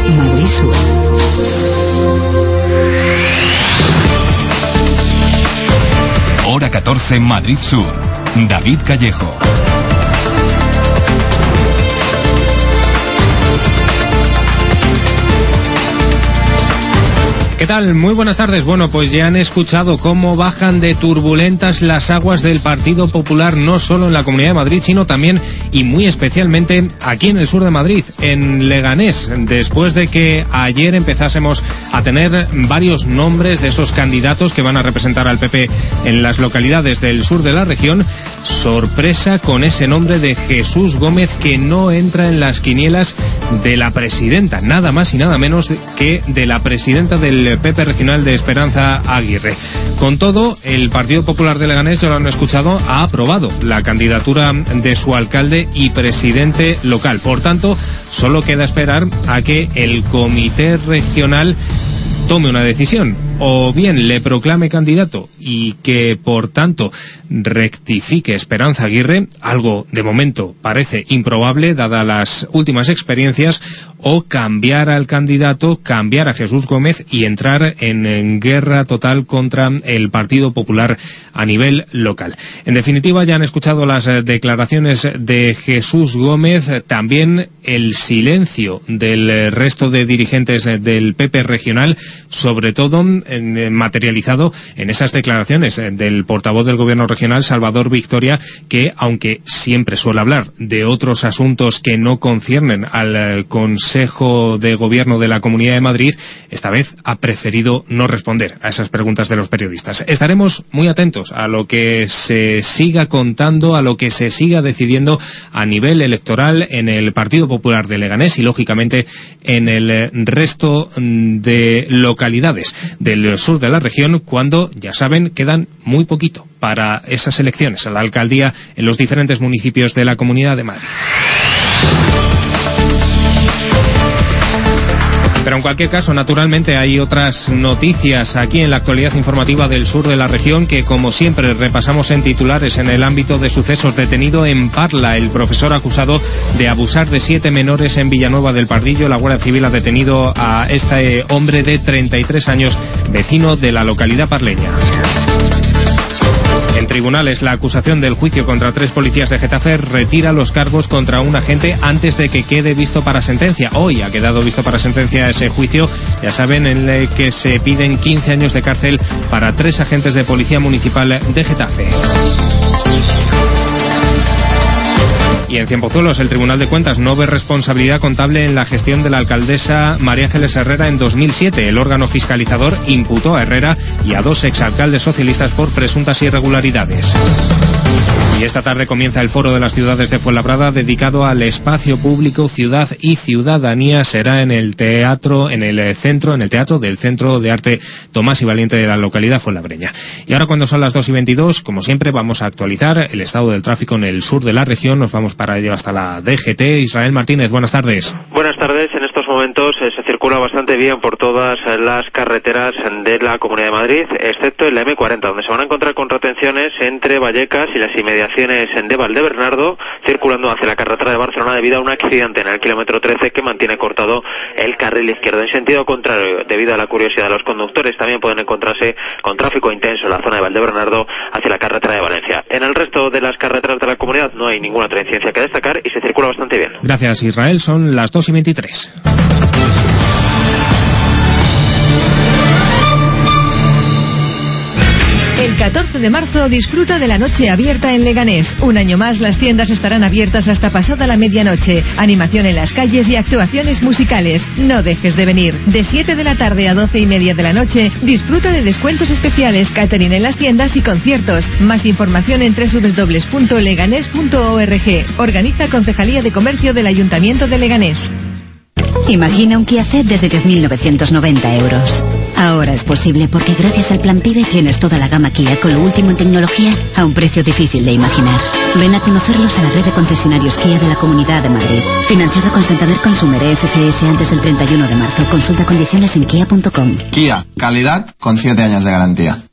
Madrid Sur. Hora 14, Madrid Sur. David Callejo. ¿Qué tal? Muy buenas tardes. Bueno, pues ya han escuchado cómo bajan de turbulentas las aguas del Partido Popular, no solo en la Comunidad de Madrid, sino también y muy especialmente aquí en el sur de Madrid, en Leganés, después de que ayer empezásemos a tener varios nombres de esos candidatos que van a representar al PP en las localidades del sur de la región. Sorpresa con ese nombre de Jesús Gómez, que no entra en las quinielas de la presidenta, nada más y nada menos que de la presidenta del PP regional de Esperanza Aguirre. Con todo, el Partido Popular de Leganés, ya lo han escuchado, ha aprobado la candidatura de su alcalde y presidente local. Por tanto, solo queda esperar a que el comité regional tome una decisión, o bien le proclame candidato y que por tanto rectifique Esperanza Aguirre, algo de momento parece improbable dadas las últimas experiencias, o cambiar al candidato, cambiar a Jesús Gómez y entrar en guerra total contra el Partido Popular a nivel local. En definitiva, ya han escuchado las declaraciones de Jesús Gómez, también el silencio del resto de dirigentes del PP regional, sobre todo materializado en esas declaraciones del portavoz del Gobierno regional, Salvador Victoria, que aunque siempre suele hablar de otros asuntos que no conciernen al Consejo de Gobierno de la Comunidad de Madrid, esta vez ha preferido no responder a esas preguntas de los periodistas. Estaremos muy atentos a lo que se siga contando, a lo que se siga decidiendo a nivel electoral en el Partido Popular de Leganés y lógicamente en el resto de localidades del sur de la región, cuando, ya saben, quedan muy poquito para esas elecciones a la alcaldía en los diferentes municipios de la Comunidad de Madrid. Pero en cualquier caso, naturalmente, hay otras noticias aquí en la actualidad informativa del sur de la región que, como siempre, repasamos en titulares. En el ámbito de sucesos, detenido en Parla el profesor acusado de abusar de 7 menores en Villanueva del Pardillo. La Guardia Civil ha detenido a este hombre de 33 años, vecino de la localidad parleña. En tribunales, la acusación del juicio contra 3 policías de Getafe retira los cargos contra un agente antes de que quede visto para sentencia. Hoy ha quedado visto para sentencia ese juicio, ya saben, en el que se piden 15 años de cárcel para 3 agentes de policía municipal de Getafe. Y en Cienpozuelos, el Tribunal de Cuentas no ve responsabilidad contable en la gestión de la alcaldesa María Ángeles Herrera en 2007. El órgano fiscalizador imputó a Herrera y a 2 exalcaldes socialistas por presuntas irregularidades. Y esta tarde comienza el Foro de las Ciudades de Fuenlabrada, dedicado al espacio público, ciudad y ciudadanía. Será en el teatro del Centro de Arte Tomás y Valiente de la localidad fuenlabreña. Y ahora, cuando son las 2:22, como siempre, vamos a actualizar el estado del tráfico en el sur de la región. Nos vamos para ello hasta la DGT. Israel Martínez, buenas tardes. Buenas tardes. En estos momentos se circula bastante bien por todas las carreteras de la Comunidad de Madrid, excepto en la M40, donde se van a encontrar con retenciones entre Vallecas y las inmediaciones de Valdebernardo, circulando hacia la carretera de Barcelona debido a un accidente en el kilómetro 13 que mantiene cortado el carril izquierdo. En sentido contrario, debido a la curiosidad de los conductores, también pueden encontrarse con tráfico intenso en la zona de Valdebernardo hacia la carretera de Valencia. En el resto de las carreteras de la comunidad no hay ninguna incidencia que destacar y se circula bastante bien. Gracias, Israel. Son las 2:23. El 14 de marzo disfruta de la noche abierta en Leganés. Un año más las tiendas estarán abiertas hasta pasada la medianoche. Animación en las calles y actuaciones musicales. No dejes de venir. De 7 de la tarde a 12:30 de la noche, disfruta de descuentos especiales, catering en las tiendas y conciertos. Más información en www.leganés.org. Organiza Concejalía de Comercio del Ayuntamiento de Leganés. Imagina un Kia Ceed desde 10.990 euros. Ahora es posible porque gracias al Plan PIBE tienes toda la gama Kia con lo último en tecnología a un precio difícil de imaginar. Ven a conocerlos a la red de concesionarios Kia de la Comunidad de Madrid. Financiado con Santander Consumer FCS antes del 31 de marzo. Consulta condiciones en kia.com. Kia, calidad con 7 años de garantía.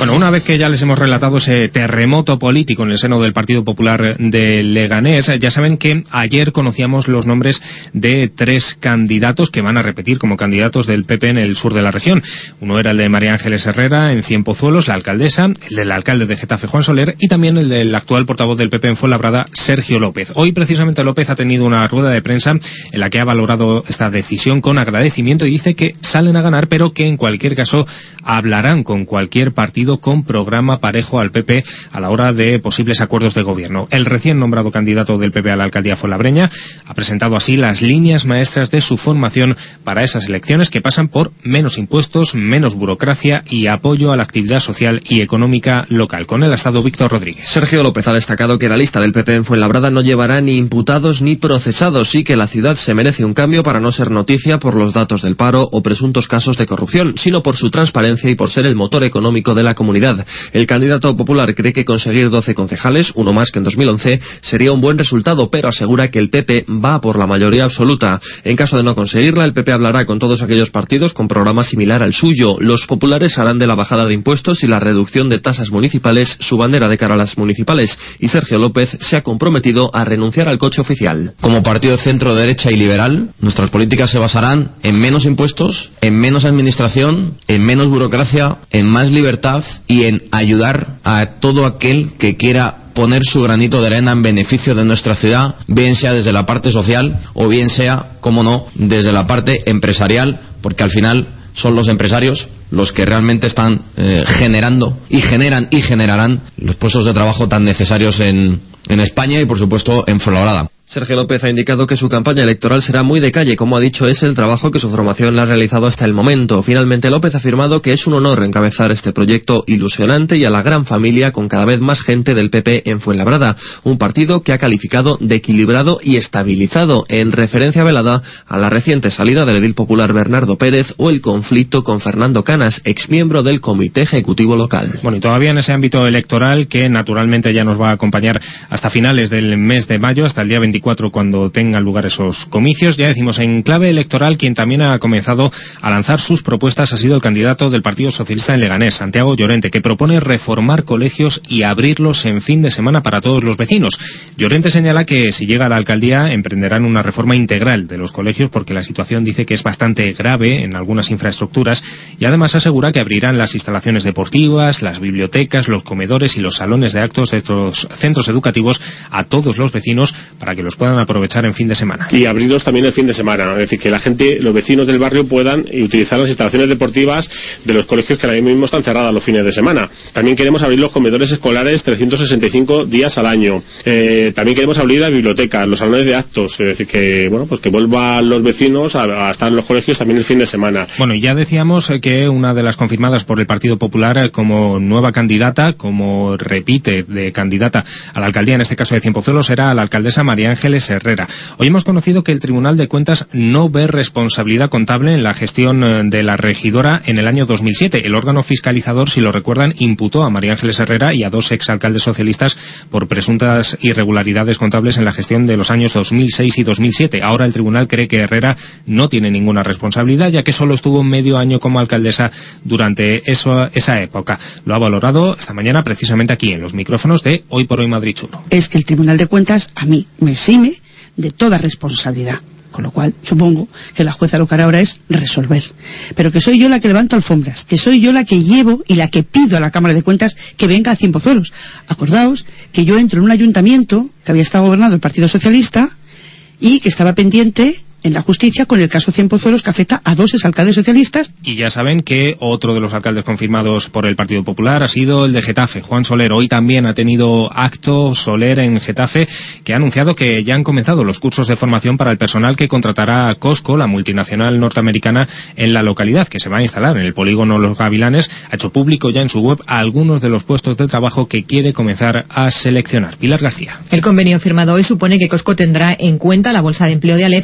Bueno, una vez que ya les hemos relatado ese terremoto político en el seno del Partido Popular de Leganés, ya saben que ayer conocíamos los nombres de 3 candidatos que van a repetir como candidatos del PP en el sur de la región. Uno era el de María Ángeles Herrera en Cienpozuelos, la alcaldesa, el del alcalde de Getafe, Juan Soler, y también el del actual portavoz del PP en Fuenlabrada, Sergio López. Hoy precisamente López ha tenido una rueda de prensa en la que ha valorado esta decisión con agradecimiento y dice que salen a ganar, pero que en cualquier caso hablarán con cualquier partido con programa parejo al PP a la hora de posibles acuerdos de gobierno. El recién nombrado candidato del PP a la alcaldía fuenlabreña ha presentado así las líneas maestras de su formación para esas elecciones, que pasan por menos impuestos, menos burocracia y apoyo a la actividad social y económica local. Con él ha estado Víctor Rodríguez. Sergio López ha destacado que la lista del PP en Fuenlabrada no llevará ni imputados ni procesados y que la ciudad se merece un cambio para no ser noticia por los datos del paro o presuntos casos de corrupción, sino por su transparencia y por ser el motor económico de la comunidad. El candidato popular cree que conseguir 12 concejales, uno más que en 2011, sería un buen resultado, pero asegura que el PP va por la mayoría absoluta. En caso de no conseguirla, el PP hablará con todos aquellos partidos con programa similar al suyo. Los populares harán de la bajada de impuestos y la reducción de tasas municipales su bandera de cara a las municipales, y Sergio López se ha comprometido a renunciar al coche oficial. Como partido de centro derecha y liberal, nuestras políticas se basarán en menos impuestos, en menos administración, en menos burocracia, en más libertad y en ayudar a todo aquel que quiera poner su granito de arena en beneficio de nuestra ciudad, bien sea desde la parte social o bien sea, como no, desde la parte empresarial, porque al final son los empresarios los que realmente están generando y generarán los puestos de trabajo tan necesarios en España y por supuesto en Fuenlabrada. Sergio López ha indicado que su campaña electoral será muy de calle, como ha dicho, es el trabajo que su formación le ha realizado hasta el momento. Finalmente, López ha afirmado que es un honor encabezar este proyecto ilusionante y a la gran familia con cada vez más gente del PP en Fuenlabrada, un partido que ha calificado de equilibrado y estabilizado, en referencia velada a la reciente salida del edil popular Bernardo Pérez o el conflicto con Fernando Canas, exmiembro del Comité Ejecutivo Local. Bueno, y todavía en ese ámbito electoral, que naturalmente ya nos va a acompañar hasta finales del mes de mayo, hasta el día 24, cuando tengan lugar esos comicios. Ya decimos, en clave electoral, quien también ha comenzado a lanzar sus propuestas ha sido el candidato del Partido Socialista en Leganés, Santiago Llorente, que propone reformar colegios y abrirlos en fin de semana para todos los vecinos. Llorente señala que si llega a la alcaldía emprenderán una reforma integral de los colegios, porque la situación dice que es bastante grave en algunas infraestructuras, y además asegura que abrirán las instalaciones deportivas, las bibliotecas, los comedores y los salones de actos de estos centros educativos a todos los vecinos para que los puedan aprovechar en fin de semana. Y abrirlos también el fin de semana, es decir, que la gente, los vecinos del barrio puedan utilizar las instalaciones deportivas de los colegios que ahora mismo están cerradas los fines de semana. También queremos abrir los comedores escolares 365 días al año. También queremos abrir las bibliotecas, los salones de actos, es decir, que bueno, pues que vuelvan los vecinos a estar en los colegios también el fin de semana. Bueno, y ya decíamos que una de las confirmadas por el Partido Popular como nueva candidata, como repite de candidata a la alcaldía, en este caso de Cienpozuelos, era la alcaldesa María Ángeles Herrera. Hoy hemos conocido que el Tribunal de Cuentas no ve responsabilidad contable en la gestión de la regidora en el año 2007. El órgano fiscalizador, si lo recuerdan, imputó a María Ángeles Herrera y a 2 exalcaldes socialistas por presuntas irregularidades contables en la gestión de los años 2006 y 2007. Ahora el tribunal cree que Herrera no tiene ninguna responsabilidad, ya que solo estuvo medio año como alcaldesa durante esa época. Lo ha valorado esta mañana precisamente aquí en los micrófonos de Hoy por Hoy Madrid Chulo. Es que el Tribunal de Cuentas a mí me exime de toda responsabilidad, con lo cual supongo que la jueza lo que hará ahora es resolver, pero que soy yo la que levanto alfombras, que soy yo la que llevo y la que pido a la Cámara de Cuentas que venga a Cienpozuelos. Acordaos que yo entro en un ayuntamiento que había estado gobernado el Partido Socialista y que estaba pendiente en la justicia con el caso Cienpozuelos, que afecta a 2 exalcaldes socialistas. Y ya saben que otro de los alcaldes confirmados por el Partido Popular ha sido el de Getafe, Juan Soler. Hoy también ha tenido acto Soler en Getafe, que ha anunciado que ya han comenzado los cursos de formación para el personal que contratará a Costco, la multinacional norteamericana, en la localidad, que se va a instalar en el polígono Los Gavilanes. Ha hecho público ya en su web algunos de los puestos de trabajo que quiere comenzar a seleccionar. Pilar García. El convenio firmado hoy supone que Costco tendrá en cuenta la bolsa de empleo de Alef a la hora de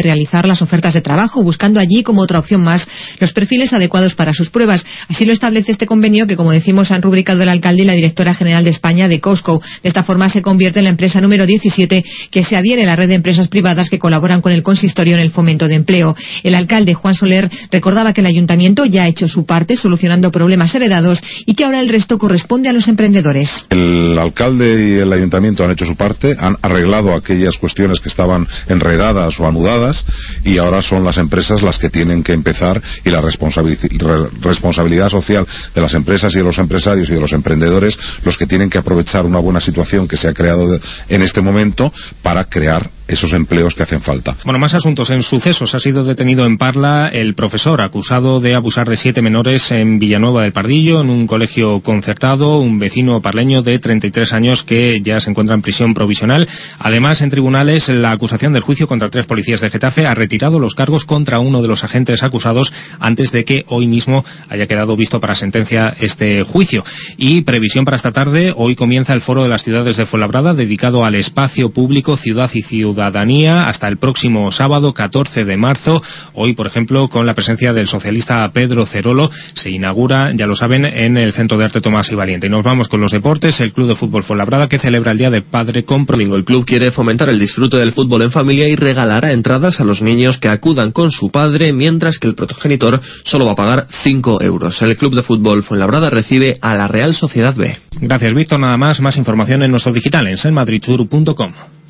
realizar las ofertas de trabajo, buscando allí como otra opción más los perfiles adecuados para sus pruebas. Así lo establece este convenio que, como decimos, han rubricado el alcalde y la directora general de España de Costco. De esta forma se convierte en la empresa número 17 que se adhiere a la red de empresas privadas que colaboran con el consistorio en el fomento de empleo. El alcalde, Juan Soler, recordaba que el ayuntamiento ya ha hecho su parte solucionando problemas heredados y que ahora el resto corresponde a los emprendedores. El alcalde y el ayuntamiento han hecho su parte, han arreglado aquellas cuestiones que estaban enredadas o anudadas, y ahora son las empresas las que tienen que empezar, y la responsabilidad social de las empresas y de los empresarios y de los emprendedores, los que tienen que aprovechar una buena situación que se ha creado en este momento para crear esos empleos que hacen falta. Bueno, más asuntos. En sucesos ha sido detenido en Parla el profesor acusado de abusar de 7 menores en Villanueva del Pardillo, en un colegio concertado, un vecino parleño de 33 años que ya se encuentra en prisión provisional. Además, en tribunales, la acusación del juicio contra 3 policías de Getafe ha retirado los cargos contra uno de los agentes acusados antes de que hoy mismo haya quedado visto para sentencia este juicio. Y previsión para esta tarde, hoy comienza el Foro de las Ciudades de Fuenlabrada dedicado al espacio público, ciudad y ciudadanía, hasta el próximo sábado 14 de marzo. Hoy, por ejemplo, con la presencia del socialista Pedro Cerolo, se inaugura, ya lo saben, en el Centro de Arte Tomás y Valiente. Y nos vamos con los deportes. El Club de Fútbol Fuenlabrada, que celebra el Día del Padre con Domingo. El club quiere fomentar el disfrute del fútbol en familia y regalará entradas a los niños que acudan con su padre, mientras que el progenitor solo va a pagar 5 euros. El Club de Fútbol Fuenlabrada recibe a la Real Sociedad B. Gracias, Víctor. Nada más información en nuestro digital en selmadridsur.com.